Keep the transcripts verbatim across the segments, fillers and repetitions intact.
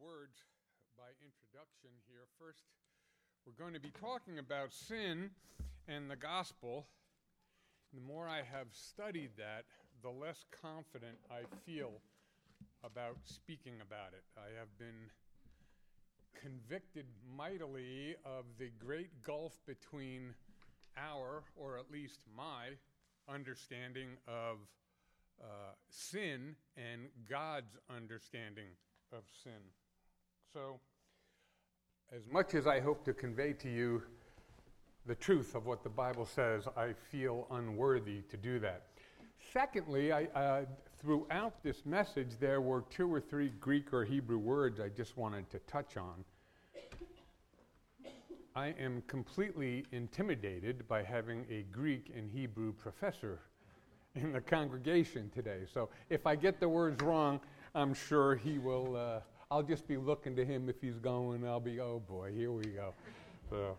words by introduction here. First, we're going to be talking about sin and the gospel. The more I have studied that, the less confident I feel about speaking about it. I have been convicted mightily of the great gulf between our, or at least my, understanding of uh, sin and God's understanding of sin. So, as much as I hope to convey to you the truth of what the Bible says, I feel unworthy to do that. Secondly, I, uh, throughout this message, there were two or three Greek or Hebrew words I just wanted to touch on. I am completely intimidated by having a Greek and Hebrew professor in the congregation today. So if I get the words wrong, I'm sure he will, uh, I'll just be looking to him if he's going, I'll be, oh boy, here we go. So,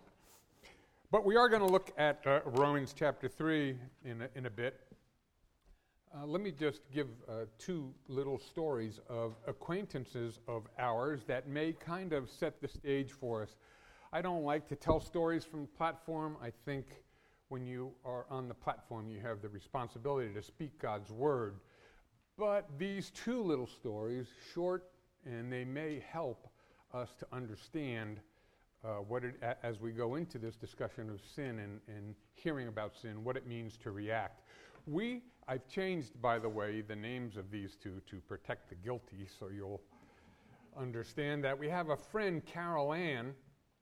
but we are going to look at uh, Romans chapter three in a, in a bit. Uh, let me just give uh, two little stories of acquaintances of ours that may kind of set the stage for us. I don't like to tell stories from the platform. I think when you are on the platform, you have the responsibility to speak God's word. But these two little stories, short, and they may help us to understand uh, what it, a, as we go into this discussion of sin and, and hearing about sin, what it means to react. We, I've changed, by the way, the names of these two to protect the guilty, so you'll understand that. We have a friend, Carol Ann,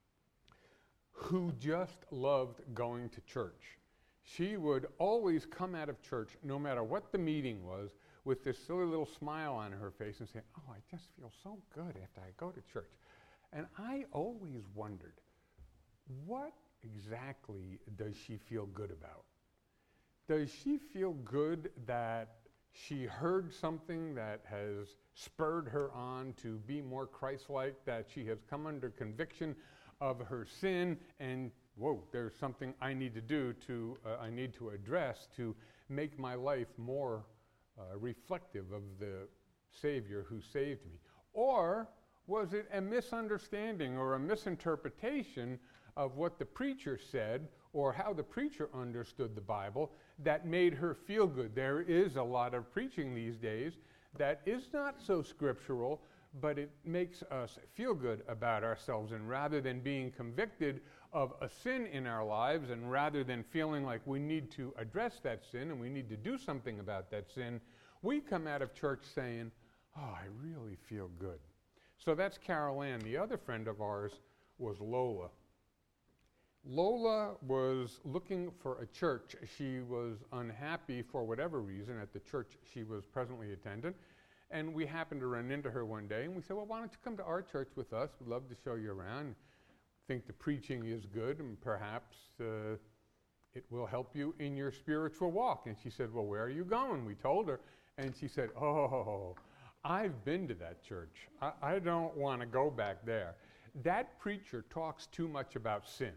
who just loved going to church. She would always come out of church, no matter what the meeting was, with this silly little smile on her face and say, oh, I just feel so good after I go to church. And I always wondered, what exactly does she feel good about? Does she feel good that she heard something that has spurred her on to be more Christ-like, that she has come under conviction of her sin, and whoa, there's something I need to do to, uh, I need to address to make my life more uh, reflective of the Savior who saved me? Or was it a misunderstanding or a misinterpretation of what the preacher said or how the preacher understood the Bible that made her feel good? There is a lot of preaching these days that is not so scriptural, but it makes us feel good about ourselves. And rather than being convicted of a sin in our lives, and rather than feeling like we need to address that sin and we need to do something about that sin, we come out of church saying, oh, I really feel good. So that's Carol Ann. The other friend of ours was Lola. Lola was looking for a church. She was unhappy for whatever reason at the church she was presently attending. And we happened to run into her one day, and we said, well, why don't you come to our church with us? We'd love to show you around. Think the preaching is good, and perhaps uh, it will help you in your spiritual walk. And she said, well, where are you going? We told her. And she said, oh, I've been to that church. I, I don't want to go back there. That preacher talks too much about sin.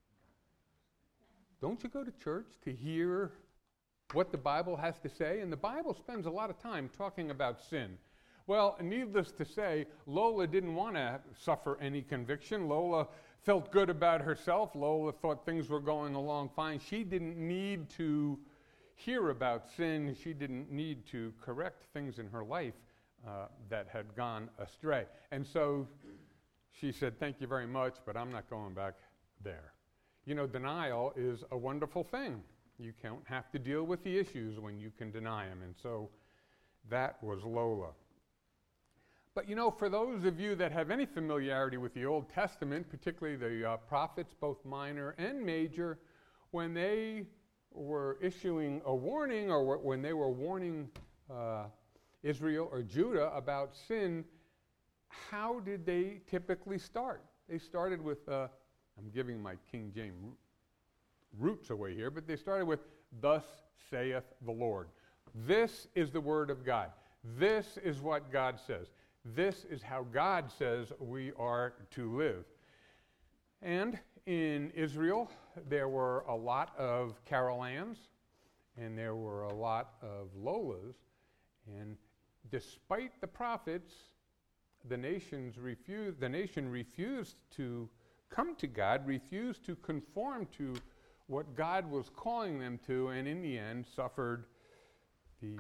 Don't you go to church to hear what the Bible has to say? And the Bible spends a lot of time talking about sin. Well, needless to say, Lola didn't want to suffer any conviction. Lola felt good about herself. Lola thought things were going along fine. She didn't need to hear about sin. She didn't need to correct things in her life uh, that had gone astray. And so she said, thank you very much, but I'm not going back there. You know, denial is a wonderful thing. You don't have to deal with the issues when you can deny them. And so that was Lola. But you know, for those of you that have any familiarity with the Old Testament, particularly the uh, prophets, both minor and major, when they were issuing a warning or w- when they were warning uh, Israel or Judah about sin, how did they typically start? They started with, uh, I'm giving my King James roots away here, but they started with, thus saith the Lord. This is the word of God. This is what God says. This is how God says we are to live. And in Israel, there were a lot of Carol Anns, and there were a lot of Lolas, and despite the prophets the nations refused, the nation refused to come to God, refused to conform to what God was calling them to, and in the end suffered the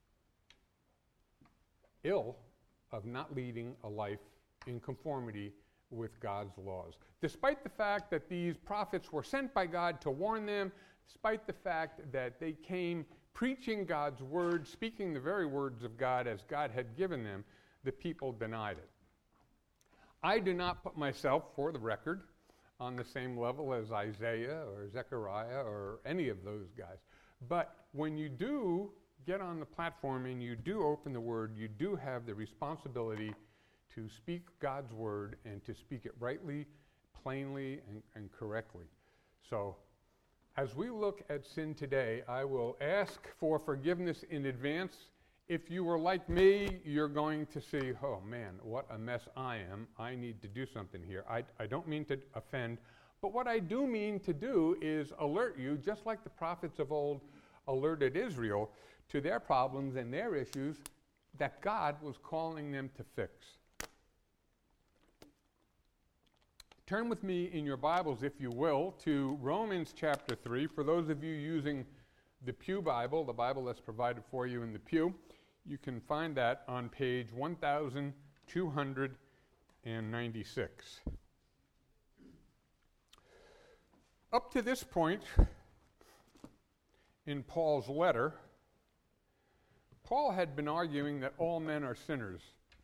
ill of not leading a life in conformity with God's laws. Despite the fact that these prophets were sent by God to warn them, despite the fact that they came preaching God's word, speaking the very words of God as God had given them, the people denied it. I do not put myself, for the record, on the same level as Isaiah or Zechariah or any of those guys. But when you do get on the platform and you do open the word, you do have the responsibility to speak God's word and to speak it rightly, plainly, and, and correctly. So, as we look at sin today, I will ask for forgiveness in advance. If you were like me, you're going to see, oh man, what a mess I am. I need to do something here. I, I don't mean to offend, but what I do mean to do is alert you, just like the prophets of old alerted Israel to their problems and their issues that God was calling them to fix. Turn with me in your Bibles, if you will, to Romans chapter three. For those of you using the Pew Bible, the Bible that's provided for you in the pew, you can find that on page one thousand two hundred ninety-six. Up to this point in Paul's letter, Paul had been arguing that all men are sinners.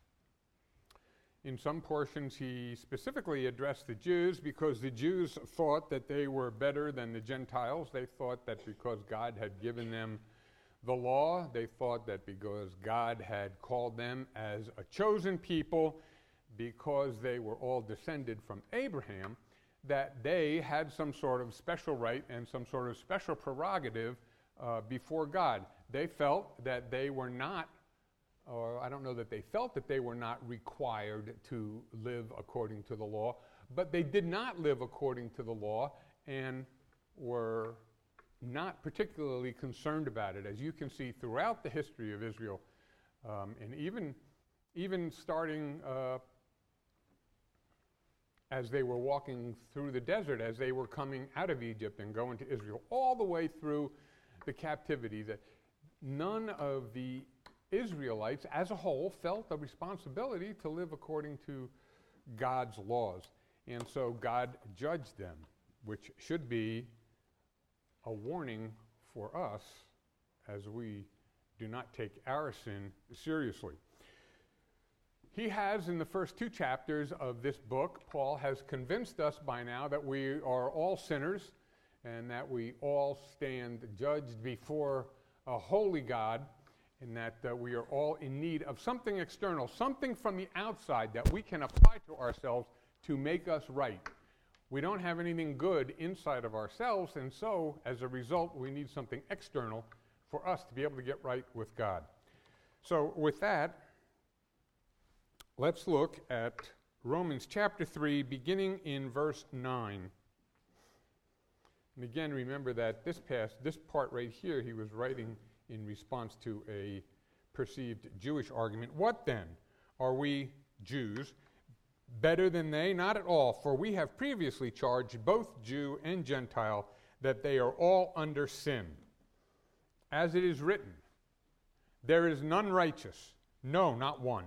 In some portions, he specifically addressed the Jews because the Jews thought that they were better than the Gentiles. They thought that because God had given them the law, they thought that because God had called them as a chosen people, because they were all descended from Abraham, that they had some sort of special right and some sort of special prerogative uh, before God. They felt that they were not or I don't know that they felt that they were not required to live according to the law, but they did not live according to the law and were not particularly concerned about it. As you can see throughout the history of Israel, um, and even, even starting uh, as they were walking through the desert, as they were coming out of Egypt and going to Israel, all the way through the captivity, that none of the Israelites as a whole felt a responsibility to live according to God's laws. And so God judged them, which should be a warning for us as we do not take our sin seriously. He has, in the first two chapters of this book, Paul has convinced us by now that we are all sinners and that we all stand judged before a holy God, and that uh, we are all in need of something external, something from the outside that we can apply to ourselves to make us right. We don't have anything good inside of ourselves, and so, as a result, we need something external for us to be able to get right with God. So, with that, let's look at Romans chapter three, beginning in verse nine. And again, remember that this past, this part right here, he was writing in response to a perceived Jewish argument. What then? Are we Jews better than they? Not at all, for we have previously charged both Jew and Gentile that they are all under sin. As it is written, there is none righteous, no, not one.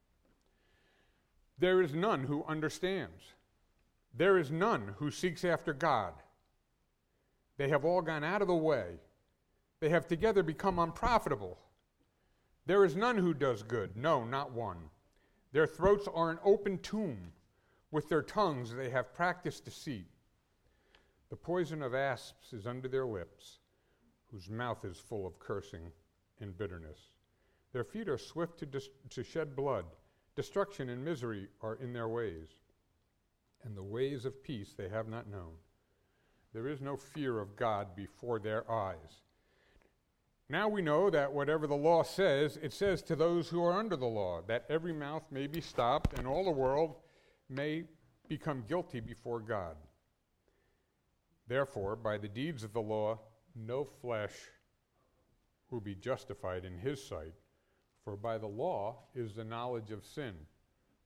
There is none who understands. There is none who seeks after God. They have all gone out of the way. They have together become unprofitable. There is none who does good, no, not one. Their throats are an open tomb. With their tongues they have practiced deceit. The poison of asps is under their lips, whose mouth is full of cursing and bitterness. Their feet are swift to, dis- to shed blood. Destruction and misery are in their ways, and the ways of peace they have not known. There is no fear of God before their eyes. Now we know that whatever the law says, it says to those who are under the law, that every mouth may be stopped and all the world may become guilty before God. Therefore, by the deeds of the law, no flesh will be justified in his sight, for by the law is the knowledge of sin.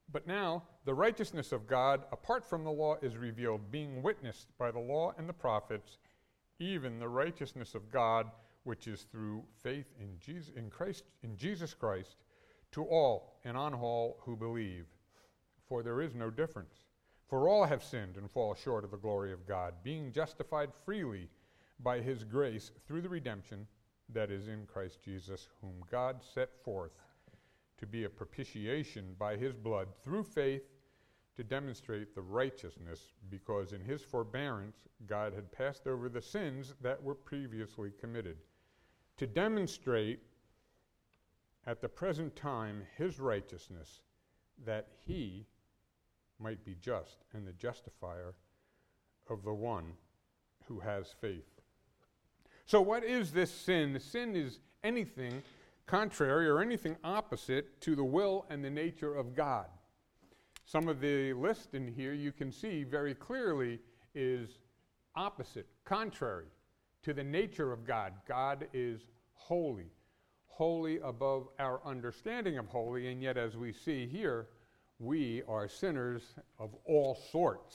But now the righteousness of God apart from the law is revealed, being witnessed by the law and the prophets, even the righteousness of God, which is through faith in Jesus, in Christ, in Jesus Christ, to all and on all who believe. For there is no difference. For all have sinned and fall short of the glory of God, being justified freely by his grace through the redemption that is in Christ Jesus, whom God set forth to be a propitiation by his blood through faith to demonstrate the righteousness, because in his forbearance God had passed over the sins that were previously committed, to demonstrate at the present time his righteousness, that he might be just and the justifier of the one who has faith. So what is this sin? Sin is anything contrary or anything opposite to the will and the nature of God. Some of the list in here you can see very clearly is opposite, contrary to the nature of God. God is holy, holy above our understanding of holy, and yet as we see here, we are sinners of all sorts.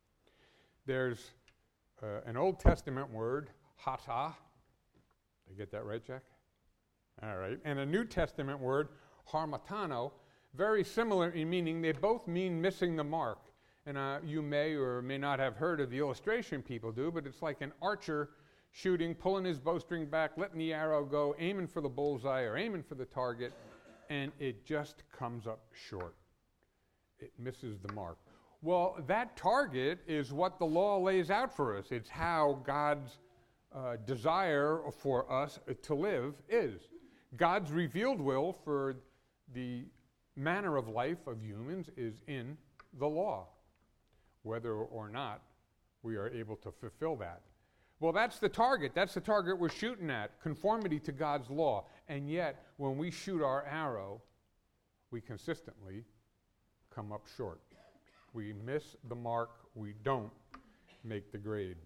There's uh, an Old Testament word, hata. Did I get that right, Jack? All right. And a New Testament word, harmatano, very similar in meaning. They both mean missing the mark. And uh, you may or may not have heard of the illustration people do, but it's like an archer shooting, pulling his bowstring back, letting the arrow go, aiming for the bullseye or aiming for the target, and it just comes up short. It misses the mark. Well, that target is what the law lays out for us. It's how God's uh, desire for us to live is. God's revealed will for the manner of life of humans is in the law, whether or not we are able to fulfill that. Well, that's the target. That's the target we're shooting at, conformity to God's law. And yet, when we shoot our arrow, we consistently come up short. We miss the mark. We don't make the grade.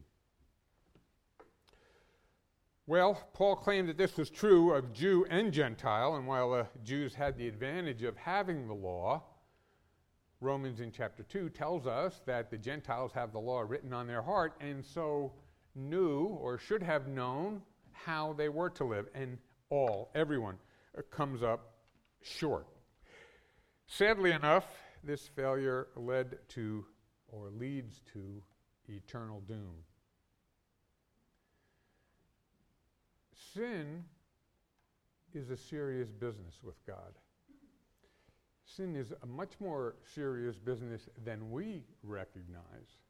Well, Paul claimed that this was true of Jew and Gentile, and while the Jews had the advantage of having the law, Romans in chapter two tells us that the Gentiles have the law written on their heart, and so knew or should have known how they were to live, and all, everyone, uh, comes up short. Sadly enough, this failure led to or leads to eternal doom. Sin is a serious business with God. Sin is a much more serious business than we recognize.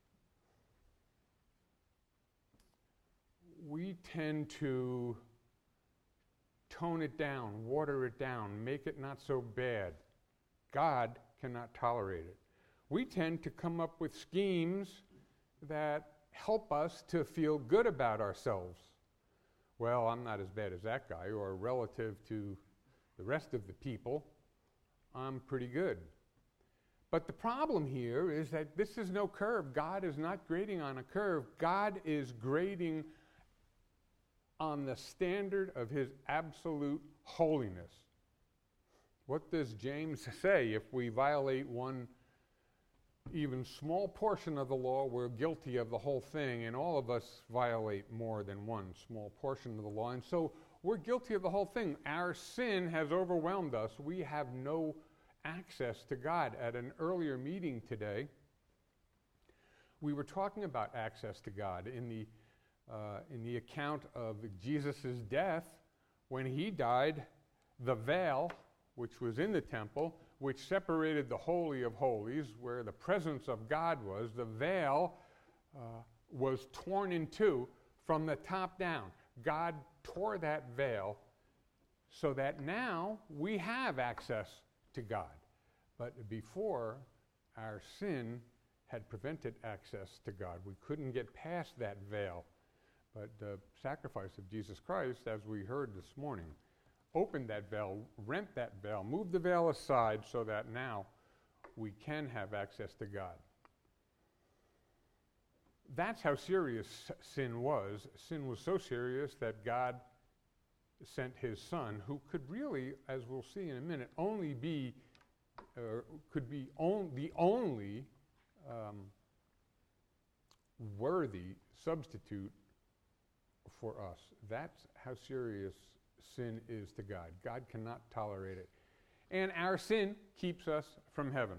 We tend to tone it down, water it down, make it not so bad. God cannot tolerate it. We tend to come up with schemes that help us to feel good about ourselves. Well, I'm not as bad as that guy, or relative to the rest of the people, I'm pretty good. But the problem here is that this is no curve. God is not grading on a curve. God is grading on the standard of his absolute holiness. What does James say? If we violate one even small portion of the law, we're guilty of the whole thing, and all of us violate more than one small portion of the law, and so we're guilty of the whole thing. Our sin has overwhelmed us. We have no access to God. At an earlier meeting today, we were talking about access to God in the uh, in the account of Jesus' death. When he died, the veil, which was in the temple, which separated the Holy of Holies, where the presence of God was, the veil uh, was torn in two from the top down. God tore that veil so that now we have access to God. But before, our sin had prevented access to God. We couldn't get past that veil. But the sacrifice of Jesus Christ, as we heard this morning, opened that veil, rent that veil, moved the veil aside so that now we can have access to God. That's how serious sin was. Sin was so serious that God sent his Son, who could really, as we'll see in a minute, only be uh, could be on, the only um, worthy substitute for us. That's how serious sin is to God. God cannot tolerate it. And our sin keeps us from heaven.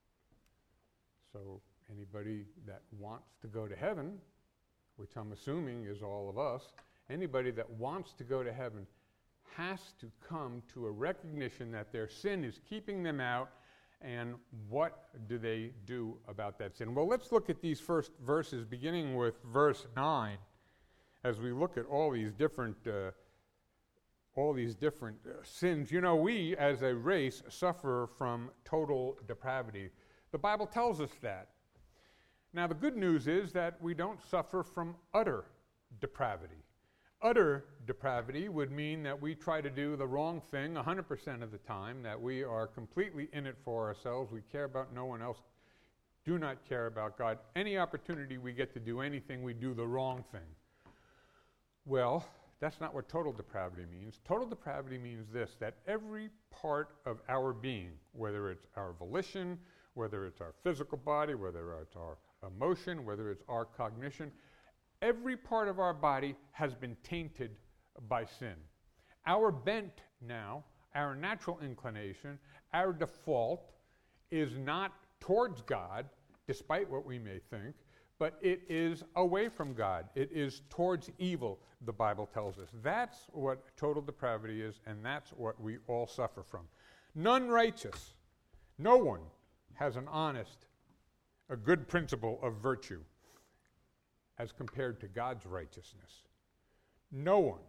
So anybody that wants to go to heaven, which I'm assuming is all of us, anybody that wants to go to heaven has to come to a recognition that their sin is keeping them out, and what do they do about that sin? Well, let's look at these first verses, beginning with verse nine, as we look at all these different uh, all these different uh, sins. You know, we as a race suffer from total depravity. The Bible tells us that. Now, the good news is that we don't suffer from utter depravity. Utter depravity would mean that we try to do the wrong thing one hundred percent of the time, that we are completely in it for ourselves. We care about no one else, do not care about God. Any opportunity we get to do anything, we do the wrong thing. Well, that's not what total depravity means. Total depravity means this, that every part of our being, whether it's our volition, whether it's our physical body, whether it's our emotion, whether it's our cognition, every part of our body has been tainted by sin. Our bent now, our natural inclination, our default is not towards God, despite what we may think, but it is away from God. It is towards evil, the Bible tells us. That's what total depravity is, and that's what we all suffer from. None righteous, no one has an honest, a good principle of virtue as compared to God's righteousness. No one.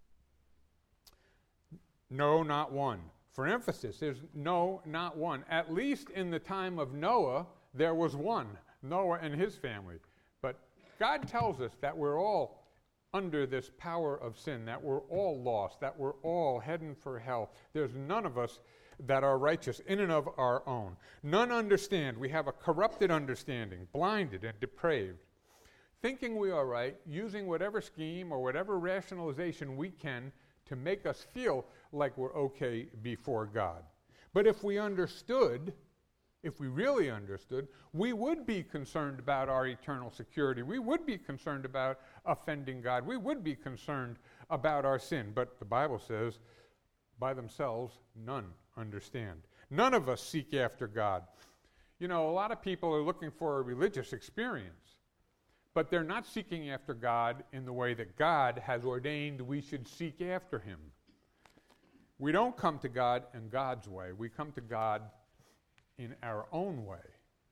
No, not one. For emphasis, there's no, not one. At least in the time of Noah, there was one, Noah and his family. But God tells us that we're all under this power of sin, that we're all lost, that we're all heading for hell. There's none of us that are righteous in and of our own. None understand. We have a corrupted understanding, blinded and depraved, thinking we are right, using whatever scheme or whatever rationalization we can to make us feel like we're okay before God. But if we understood, if we really understood, we would be concerned about our eternal security. We would be concerned about offending God. We would be concerned about our sin. But the Bible says, by themselves, none understand. None of us seek after God. You know, a lot of people are looking for a religious experience, but they're not seeking after God in the way that God has ordained we should seek after him. We don't come to God in God's way. We come to God in our own way.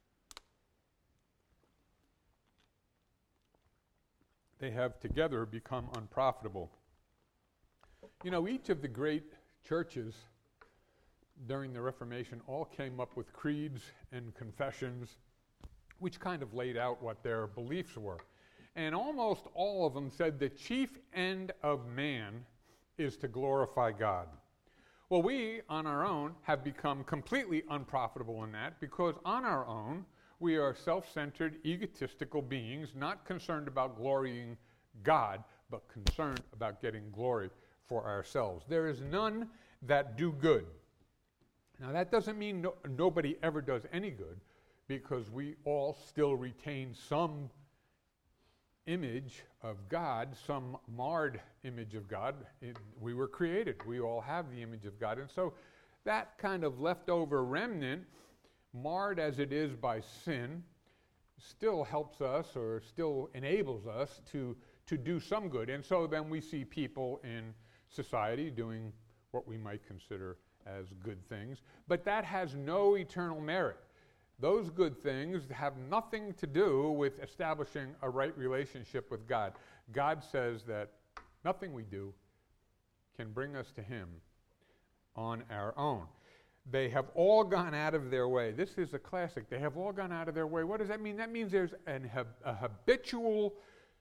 They have together become unprofitable. You know, each of the great churches during the Reformation all came up with creeds and confessions which kind of laid out what their beliefs were. And almost all of them said the chief end of man is to glorify God. Well, we, on our own, have become completely unprofitable in that because on our own, we are self-centered, egotistical beings, not concerned about glorying God, but concerned about getting glory for ourselves. There is none that do good. Now, that doesn't mean no, nobody ever does any good, because we all still retain some image of God, some marred image of God. It, we were created. We all have the image of God. And so that kind of leftover remnant, marred as it is by sin, still helps us or still enables us to, to do some good. And so then we see people in society doing what we might consider as good things. But that has no eternal merit. Those good things have nothing to do with establishing a right relationship with God. God says that nothing we do can bring us to him on our own. They have all gone out of their way. This is a classic. They have all gone out of their way. What does that mean? That means there's an, a habitual,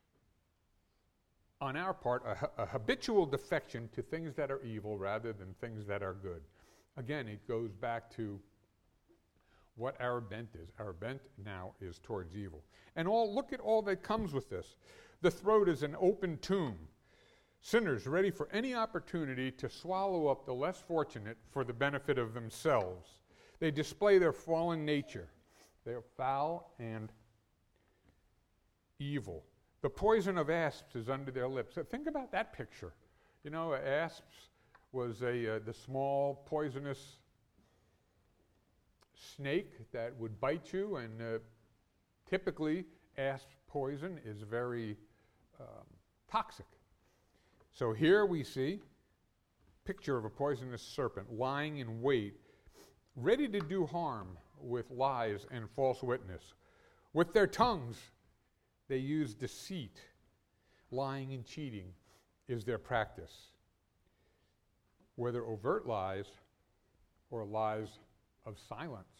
on our part, a, a habitual defection to things that are evil rather than things that are good. Again, it goes back to what our bent is. Our bent now is towards evil. And all look at all that comes with this. The throat is an open tomb. Sinners ready for any opportunity to swallow up the less fortunate for the benefit of themselves. They display their fallen nature. They are foul and evil. The poison of asps is under their lips. So think about that picture. You know, asps was a uh, the small poisonous snake that would bite you, and uh, typically asp poison is very um, toxic. So here we see a picture of a poisonous serpent lying in wait, ready to do harm with lies and false witness. With their tongues, they use deceit. Lying and cheating is their practice, whether overt lies or lies of silence.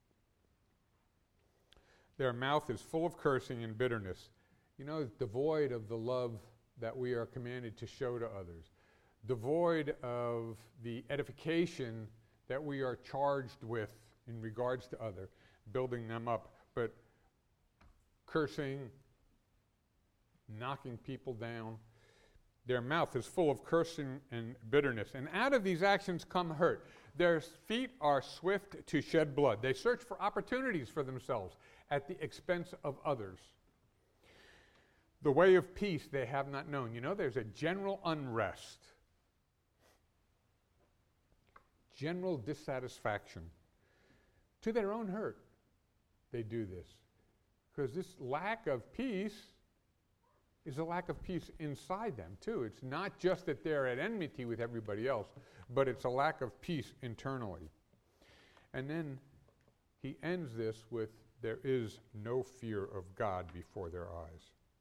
Their mouth is full of cursing and bitterness. You know, devoid of the love that we are commanded to show to others, devoid of the edification that we are charged with in regards to other, building them up, but cursing, knocking people down. Their mouth is full of cursing and bitterness. And out of these actions come hurt. Their feet are swift to shed blood. They search for opportunities for themselves at the expense of others. The way of peace they have not known. You know, there's a general unrest, general dissatisfaction. To their own hurt, they do this. Because this lack of peace is a lack of peace inside them, too. It's not just that they're at enmity with everybody else, but it's a lack of peace internally. And then he ends this with, there is no fear of God before their eyes.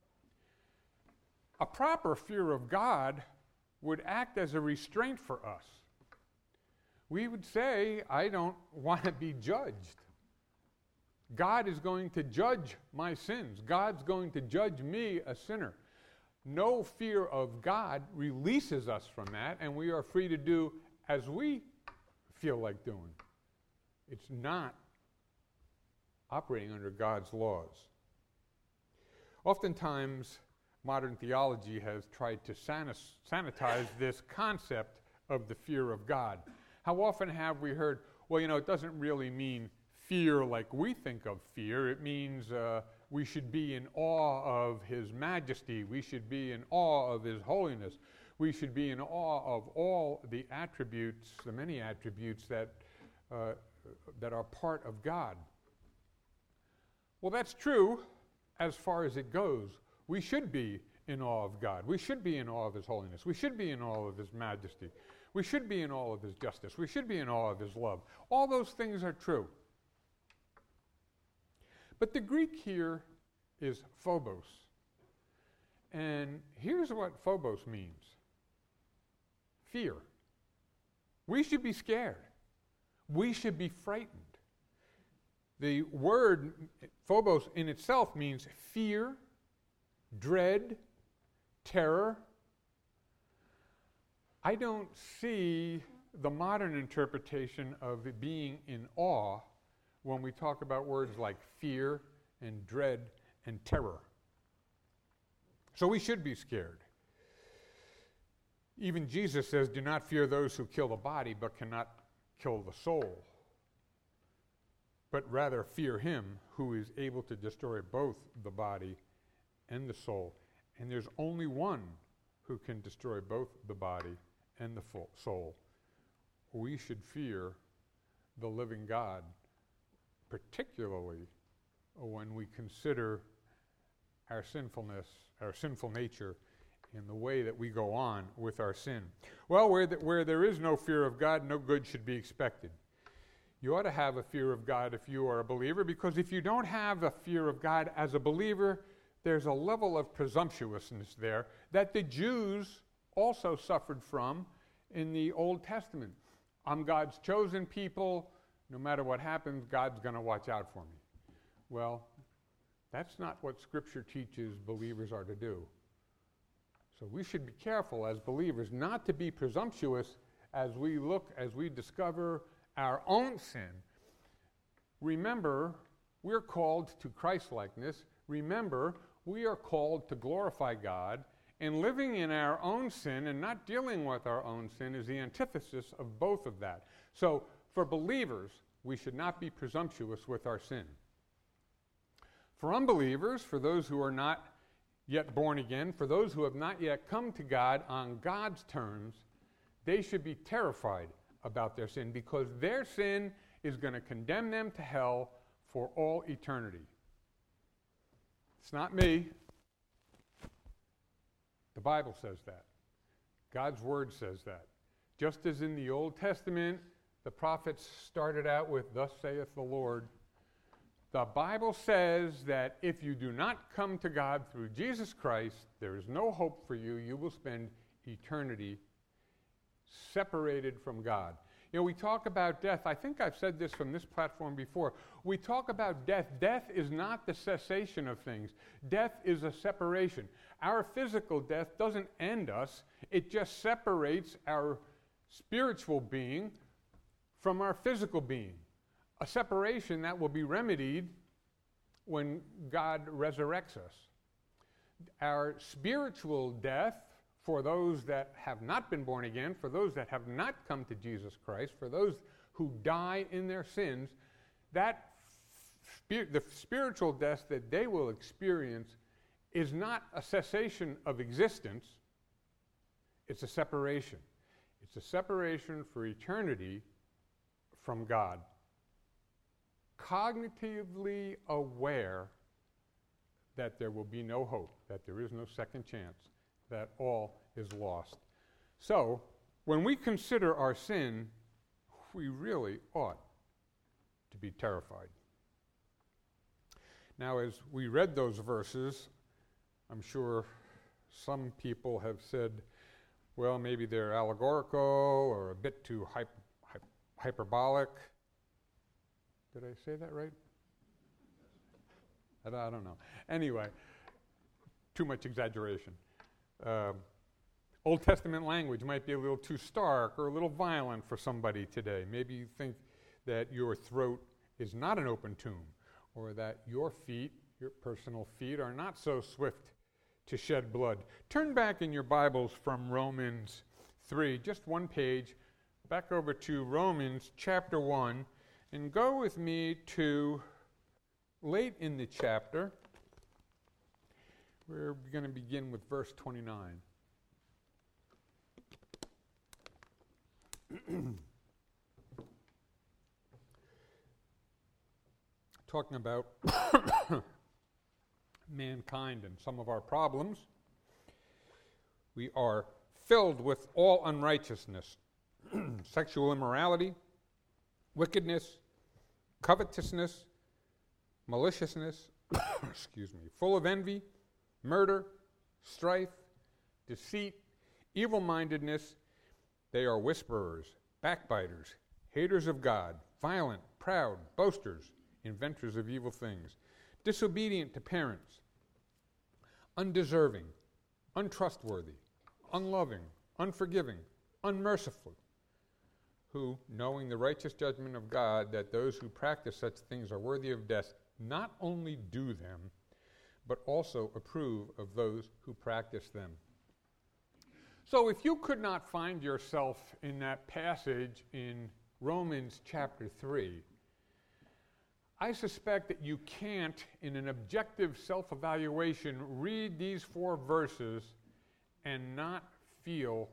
A proper fear of God would act as a restraint for us. We would say, I don't want to be judged. God is going to judge my sins. God's going to judge me, a sinner. No fear of God releases us from that, and we are free to do as we feel like doing. It's not operating under God's laws. Oftentimes, modern theology has tried to sanis- sanitize this concept of the fear of God. How often have we heard, well, you know, it doesn't really mean fear like we think of fear. It means uh, we should be in awe of His majesty. We should be in awe of His holiness. We should be in awe of all the attributes, the many attributes that, uh, that are part of God. Well, that's true as far as it goes. We should be in awe of God. We should be in awe of His holiness. We should be in awe of His majesty. We should be in awe of His justice. We should be in awe of His love. All those things are true. But the Greek here is phobos. And here's what phobos means. Fear. We should be scared. We should be frightened. The word phobos in itself means fear, dread, terror. I don't see the modern interpretation of it being in awe when we talk about words like fear and dread and terror. So we should be scared. Even Jesus says, do not fear those who kill the body but cannot kill the soul, but rather fear Him who is able to destroy both the body and the soul. And there's only one who can destroy both the body and the soul. We should fear the living God, particularly when we consider our sinfulness, our sinful nature, and the way that we go on with our sin. Well, where, the, where there is no fear of God, no good should be expected. You ought to have a fear of God if you are a believer, because if you don't have a fear of God as a believer, there's a level of presumptuousness there that the Jews also suffered from in the Old Testament. I'm God's chosen people. No matter what happens, God's going to watch out for me. Well, that's not what Scripture teaches believers are to do. So we should be careful as believers not to be presumptuous as we look, as we discover our own sin. Remember, we're called to Christ-likeness. Remember, we are called to glorify God, and living in our own sin and not dealing with our own sin is the antithesis of both of that. So for believers, we should not be presumptuous with our sin. For unbelievers, for those who are not yet born again, for those who have not yet come to God on God's terms, they should be terrified about their sin because their sin is going to condemn them to hell for all eternity. It's not me. The Bible says that. God's Word says that. Just as in the Old Testament, the prophets started out with, "Thus saith the Lord," the Bible says that if you do not come to God through Jesus Christ, there is no hope for you. You will spend eternity separated from God. You know, we talk about death. I think I've said this from this platform before. We talk about death. Death is not the cessation of things. Death is a separation. Our physical death doesn't end us. It just separates our spiritual being from our physical being. A separation that will be remedied when God resurrects us. Our spiritual death, for those that have not been born again, for those that have not come to Jesus Christ, for those who die in their sins, that spi- the spiritual death that they will experience is not a cessation of existence. It's a separation. It's a separation for eternity from God. Cognitively aware that there will be no hope, that there is no second chance, that all is lost. So, when we consider our sin, we really ought to be terrified. Now, as we read those verses, I'm sure some people have said, well, maybe they're allegorical or a bit too hype, hype, hyperbolic. Did I say that right? I, I don't know. Anyway, too much exaggeration. Uh, Old Testament language might be a little too stark or a little violent for somebody today. Maybe you think that your throat is not an open tomb, or that your feet, your personal feet, are not so swift to shed blood. Turn back in your Bibles from Romans three, just one page, back over to Romans chapter one, and go with me to late in the chapter. We're going to begin with verse twenty-nine. Talking about mankind and some of our problems. We are filled with all unrighteousness, sexual immorality, wickedness, covetousness, maliciousness, excuse me, full of envy, murder, strife, deceit, evil-mindedness. They are whisperers, backbiters, haters of God, violent, proud, boasters, inventors of evil things, disobedient to parents, undeserving, untrustworthy, unloving, unforgiving, unmerciful, who, knowing the righteous judgment of God, that those who practice such things are worthy of death, not only do them, but also approve of those who practice them. So if you could not find yourself in that passage in Romans chapter three, I suspect that you can't, in an objective self-evaluation, read these four verses and not feel,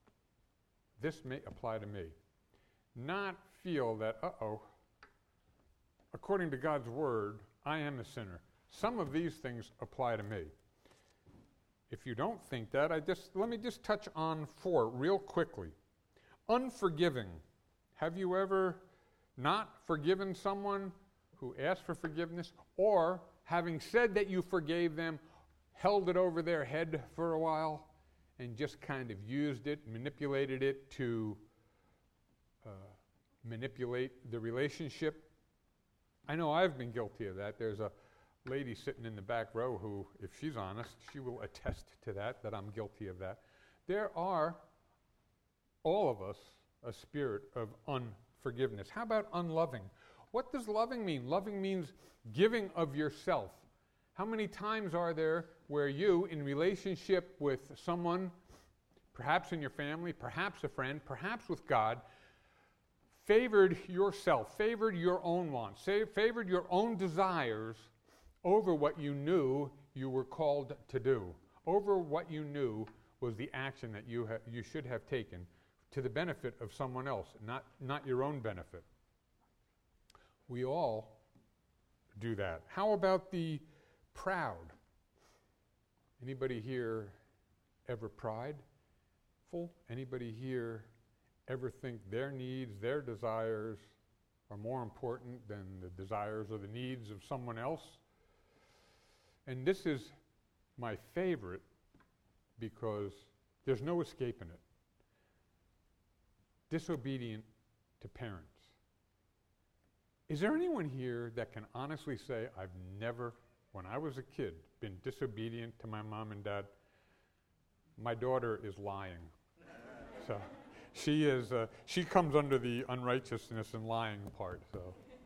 this may apply to me. Not feel that, uh-oh, according to God's word, I am a sinner. Some of these things apply to me. If you don't think that, I just let me just touch on four real quickly. Unforgiving. Have you ever not forgiven someone who asked for forgiveness, or having said that you forgave them, held it over their head for a while and just kind of used it, manipulated it to uh, manipulate the relationship? I know I've been guilty of that. There's a lady sitting in the back row who, if she's honest, she will attest to that, that I'm guilty of that. There are, all of us, a spirit of unforgiveness. How about unloving? What does loving mean? Loving means giving of yourself. How many times are there where you, in relationship with someone, perhaps in your family, perhaps a friend, perhaps with God, favored yourself, favored your own wants, favored your own desires over what you knew you were called to do, over what you knew was the action that you, ha- you should have taken to the benefit of someone else, not, not your own benefit. We all do that. How about the proud? Anybody here ever prideful? Anybody here ever think their needs, their desires are more important than the desires or the needs of someone else? And this is my favorite because there's no escaping it. Disobedient to parents. Is there anyone here that can honestly say, I've never, when I was a kid, been disobedient to my mom and dad? My daughter is lying. So she is. Uh, she comes under the unrighteousness and lying part. So,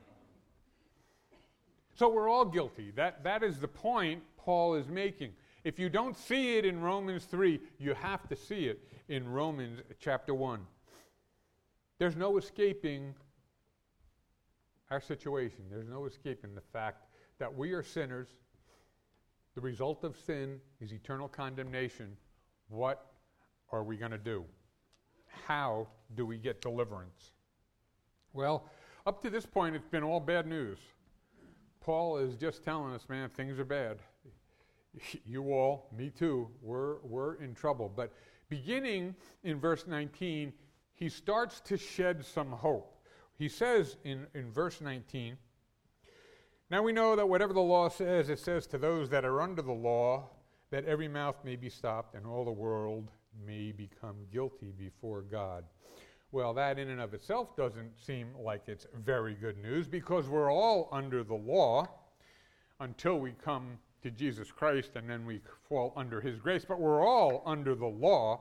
so we're all guilty. That that is the point Paul is making. If you don't see it in Romans three, you have to see it in Romans chapter one. There's no escaping our situation. There's no escaping the fact that we are sinners. The result of sin is eternal condemnation. What are we going to do? How do we get deliverance? Well, up to this point, it's been all bad news. Paul is just telling us, man, things are bad. You all, me too, we're, we're in trouble. But beginning in verse nineteen, he starts to shed some hope. He says in, in verse nineteen, now we know that whatever the law says, it says to those that are under the law, that every mouth may be stopped and all the world may become guilty before God. Well, that in and of itself doesn't seem like it's very good news because we're all under the law until we come to Jesus Christ and then we fall under his grace. But we're all under the law.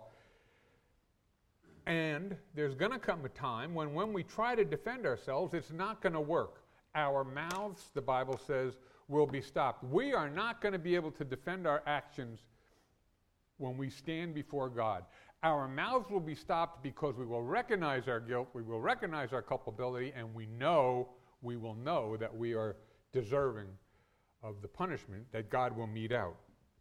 And there's going to come a time when when we try to defend ourselves, it's not going to work. Our mouths, the Bible says, will be stopped. We are not going to be able to defend our actions when we stand before God. Our mouths will be stopped because we will recognize our guilt, we will recognize our culpability, and we know, we will know that we are deserving of the punishment that God will mete out.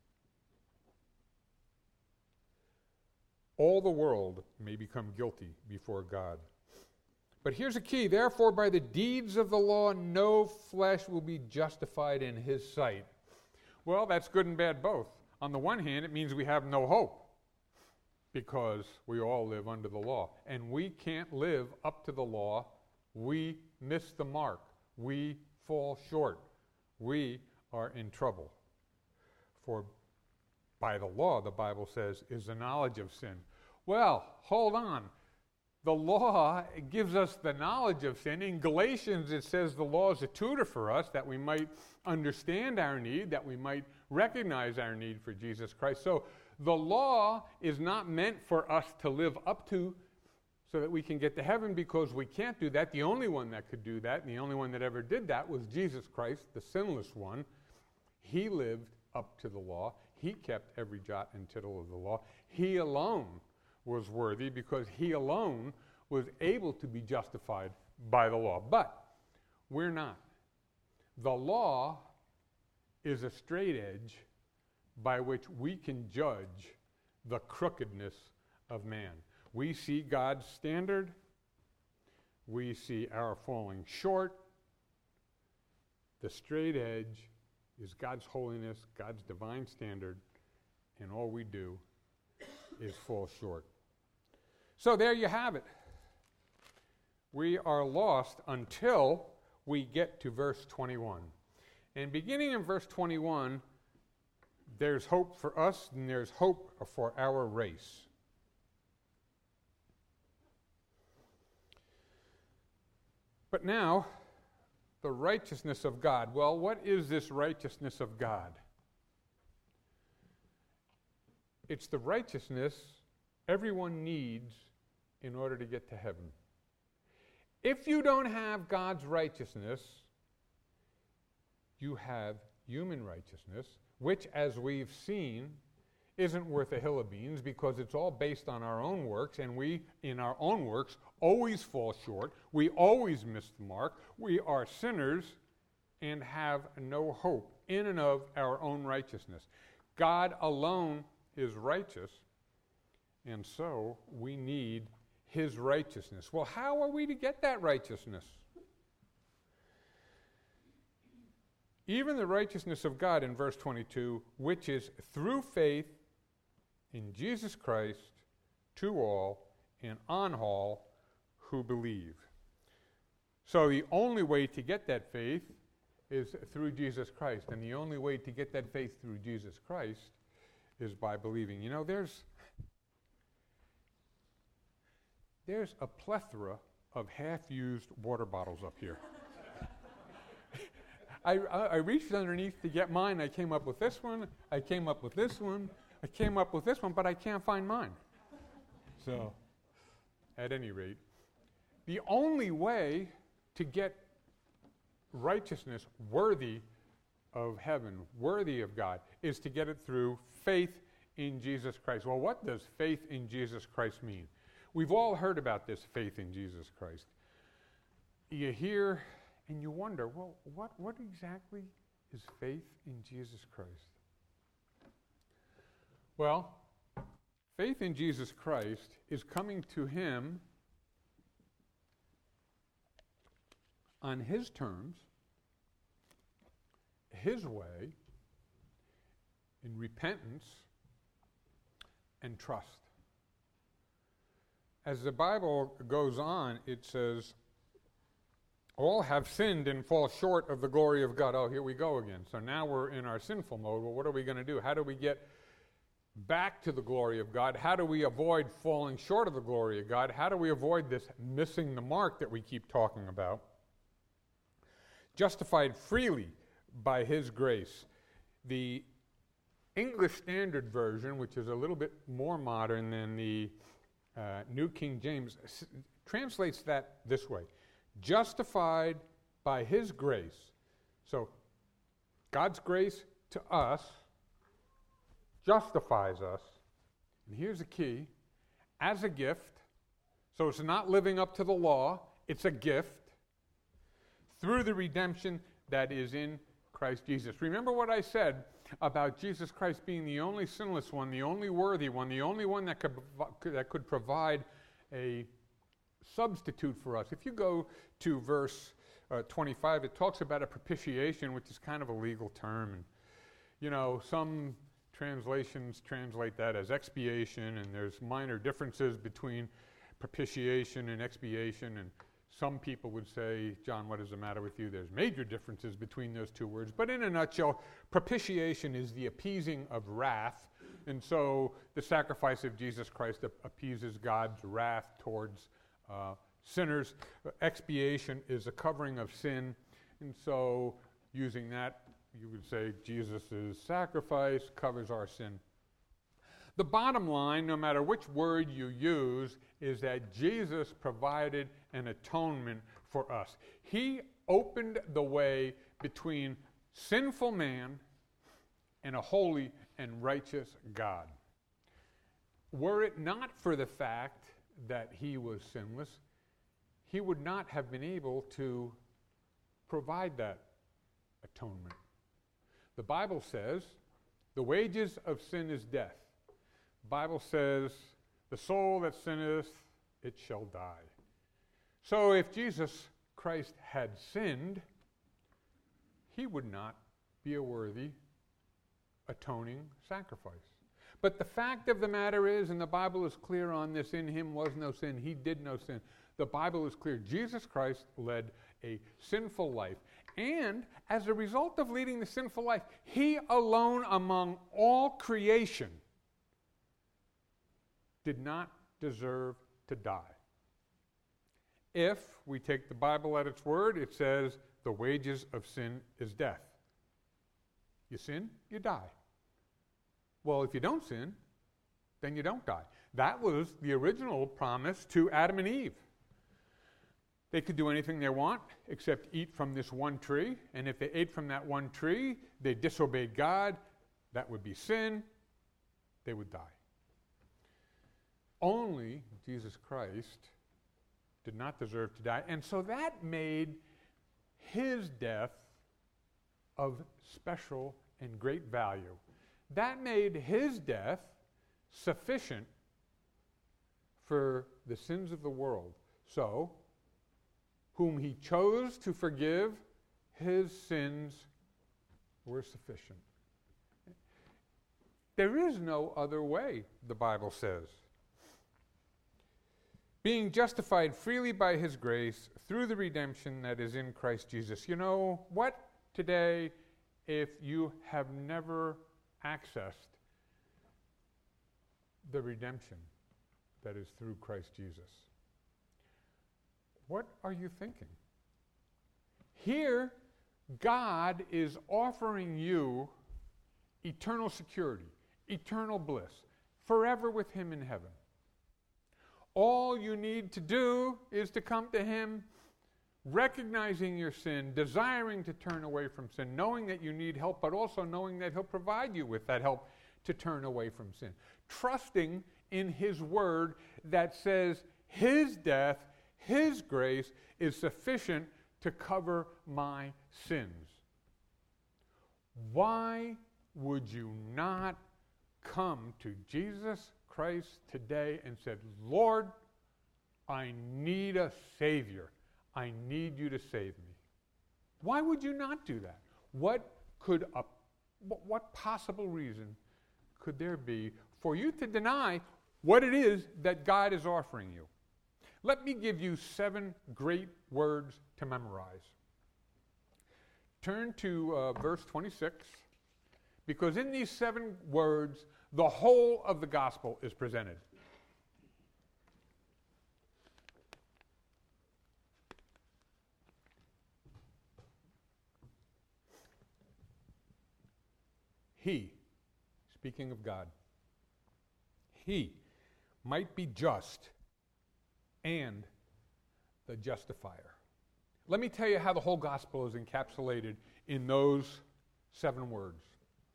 All the world may become guilty before God. But here's a key. Therefore, by the deeds of the law, no flesh will be justified in his sight. Well, that's good and bad both. On the one hand, it means we have no hope because we all live under the law. And we can't live up to the law. We miss the mark. We fall short. We are in trouble. For by the law, the Bible says, is the knowledge of sin. Well, hold on. The law gives us the knowledge of sin. In Galatians, it says the law is a tutor for us, that we might understand our need, that we might recognize our need for Jesus Christ. So the law is not meant for us to live up to so that we can get to heaven, because we can't do that. The only one that could do that, and the only one that ever did that, was Jesus Christ, the sinless one. He lived up to the law. He kept every jot and tittle of the law. He alone was worthy because he alone was able to be justified by the law. But we're not. The law is a straight edge by which we can judge the crookedness of man. We see God's standard. We see our falling short. The straight edge is God's holiness, God's divine standard, and all we do is fall short. So there you have it. We are lost until we get to verse twenty-one. And beginning in verse twenty-one, there's hope for us and there's hope for our race. But now, the righteousness of God. Well, what is this righteousness of God? It's the righteousness everyone needs in order to get to heaven. If you don't have God's righteousness, you have human righteousness, which, as we've seen, isn't worth a hill of beans because it's all based on our own works, and we, in our own works, always fall short. We always miss the mark. We are sinners and have no hope in and of our own righteousness. God alone is righteous, and so we need his righteousness. Well, how are we to get that righteousness? Even the righteousness of God in verse twenty-two, which is through faith in Jesus Christ to all and on all who believe. So the only way to get that faith is through Jesus Christ. And the only way to get that faith through Jesus Christ is by believing. You know, there's there's a plethora of half-used water bottles up here. I, I, I reached underneath to get mine. I came up with this one. I came up with this one. I came up with this one, but I can't find mine. So, at any rate, the only way to get righteousness worthy of heaven, worthy of God, is to get it through faith in Jesus Christ. Well, what does faith in Jesus Christ mean? We've all heard about this faith in Jesus Christ. You hear and you wonder, well, what, what exactly is faith in Jesus Christ? Well, faith in Jesus Christ is coming to him on his terms, his way, in repentance and trust. As the Bible goes on, it says, all have sinned and fall short of the glory of God. Oh, here we go again. So now we're in our sinful mode. Well, what are we going to do? How do we get back to the glory of God? How do we avoid falling short of the glory of God? How do we avoid this missing the mark that we keep talking about? Justified freely by his grace. The English Standard Version, which is a little bit more modern than the uh, New King James, s- translates that this way. Justified by his grace. So God's grace to us justifies us, and here's the key, as a gift. So it's not living up to the law, it's a gift through the redemption that is in Christ Jesus. Remember what I said about Jesus Christ being the only sinless one, the only worthy one, the only one that could that could provide a substitute for us. If you go to verse uh, twenty-five, it talks about a propitiation, which is kind of a legal term. And, you know, some translations translate that as expiation, and there's minor differences between propitiation and expiation, and some people would say, John, what is the matter with you? There's major differences between those two words. But in a nutshell, propitiation is the appeasing of wrath. And so the sacrifice of Jesus Christ appeases God's wrath towards uh, sinners. Expiation is a covering of sin. And so using that, you would say Jesus' sacrifice covers our sin. The bottom line, no matter which word you use, is that Jesus provided an atonement for us. He opened the way between sinful man and a holy and righteous God. Were it not for the fact that he was sinless, he would not have been able to provide that atonement. The Bible says, the wages of sin is death. The Bible says, the soul that sinneth, it shall die. So if Jesus Christ had sinned, he would not be a worthy atoning sacrifice. But the fact of the matter is, and the Bible is clear on this, in him was no sin, he did no sin. The Bible is clear. Jesus Christ led a sinful life. And as a result of leading the sinful life, he alone among all creation did not deserve to die. If we take the Bible at its word, it says the wages of sin is death. You sin, you die. Well, if you don't sin, then you don't die. That was the original promise to Adam and Eve. They could do anything they want except eat from this one tree, and if they ate from that one tree, they disobeyed God. That would be sin. They would die. Only Jesus Christ did not deserve to die. And so that made his death of special and great value. That made his death sufficient for the sins of the world. So, whom he chose to forgive, his sins were sufficient. There is no other way, the Bible says. Being justified freely by his grace through the redemption that is in Christ Jesus. You know what? Today, if you have never accessed the redemption that is through Christ Jesus, what are you thinking? Here, God is offering you eternal security, eternal bliss, forever with him in heaven. All you need to do is to come to him, recognizing your sin, desiring to turn away from sin, knowing that you need help, but also knowing that he'll provide you with that help to turn away from sin. Trusting in his word that says his death, his grace is sufficient to cover my sins. Why would you not come to Jesus Christ today and said, Lord, I need a Savior. I need you to save me. Why would you not do that? What could a, what possible reason could there be for you to deny what it is that God is offering you? Let me give you seven great words to memorize. Turn to uh, verse twenty-six, because in these seven words, the whole of the gospel is presented. He, speaking of God, he might be just and the justifier. Let me tell you how the whole gospel is encapsulated in those seven words.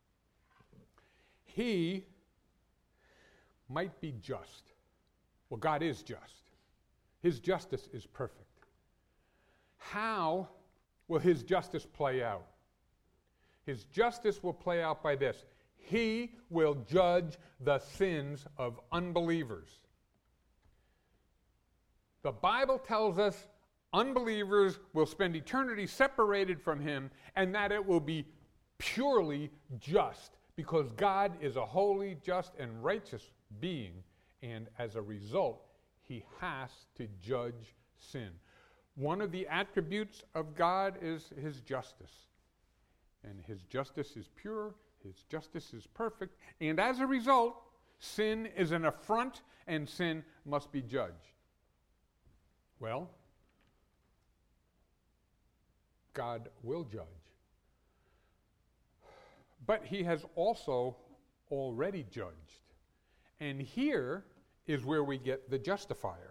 He might be just. Well, God is just. His justice is perfect. How will his justice play out? His justice will play out by this. He will judge the sins of unbelievers. The Bible tells us unbelievers will spend eternity separated from him, and that it will be purely just, because God is a holy, just, and righteous being, and as a result, he has to judge sin. One of the attributes of God is his justice. And his justice is pure, his justice is perfect, and as a result, sin is an affront, and sin must be judged. Well, God will judge. But he has also already judged. And here is where we get the justifier.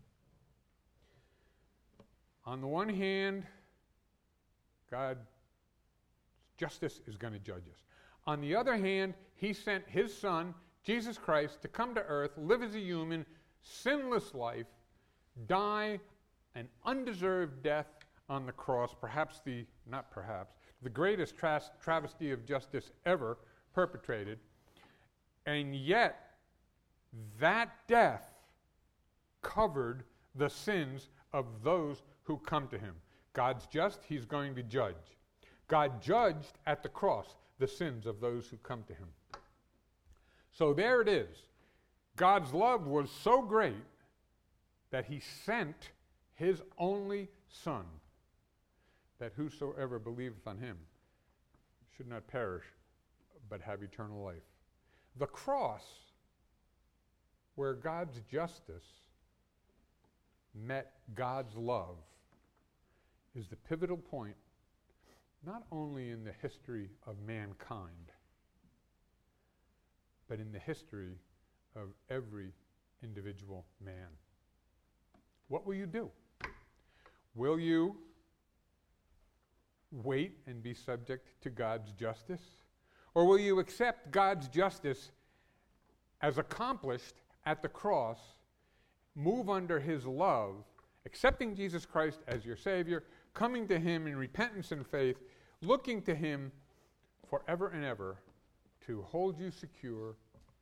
On the one hand, God's justice is going to judge us. On the other hand, he sent his son, Jesus Christ, to come to earth, live as a human, sinless life, die an undeserved death on the cross, perhaps the, not perhaps, the greatest tra- travesty of justice ever perpetrated. And yet, that death covered the sins of those who come to him. God's just, he's going to judge. God judged at the cross the sins of those who come to him. So there it is. God's love was so great that he sent his only Son, that whosoever believeth on him should not perish, but have eternal life. The cross, where God's justice met God's love, is the pivotal point, not only in the history of mankind, but in the history of every individual man. What will you do? Will you wait and be subject to God's justice? Or will you accept God's justice as accomplished at the cross, move under his love, accepting Jesus Christ as your Savior, coming to Him in repentance and faith, looking to Him forever and ever to hold you secure,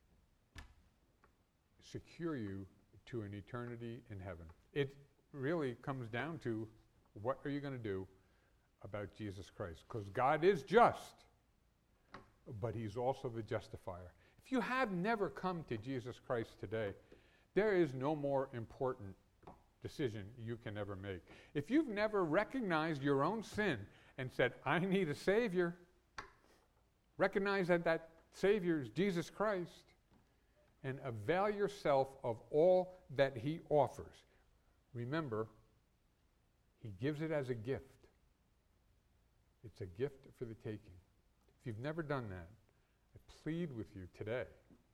secure you to an eternity in heaven. It really comes down to, what are you going to do about Jesus Christ? Because God is just, but He's also the justifier. If you have never come to Jesus Christ today, there is no more important decision you can ever make. If you've never recognized your own sin and said, I need a Savior, recognize that that Savior is Jesus Christ, and avail yourself of all that He offers. Remember, He gives it as a gift. It's a gift for the taking. If you've never done that, I plead with you today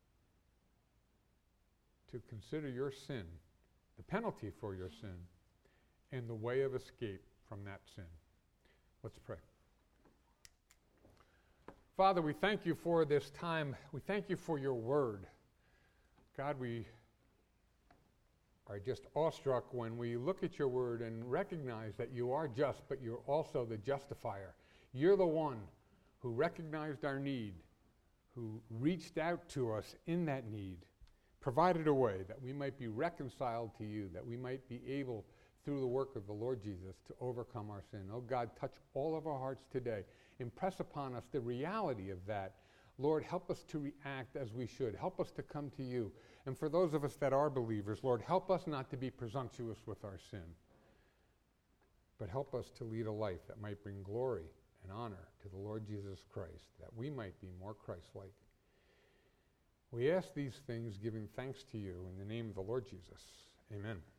to consider your sin, the penalty for your sin, and the way of escape from that sin. Let's pray. Father, we thank you for this time. We thank you for your word. God, we are just awestruck when we look at your word and recognize that you are just, but you're also the justifier. You're the one who recognized our need, who reached out to us in that need, provided a way that we might be reconciled to you, that we might be able, through the work of the Lord Jesus, to overcome our sin. Oh God, touch all of our hearts today. Impress upon us the reality of that. Lord, help us to react as we should. Help us to come to you. And for those of us that are believers, Lord, help us not to be presumptuous with our sin, but help us to lead a life that might bring glory and honor to the Lord Jesus Christ, that we might be more Christ-like. We ask these things giving thanks to you in the name of the Lord Jesus. Amen.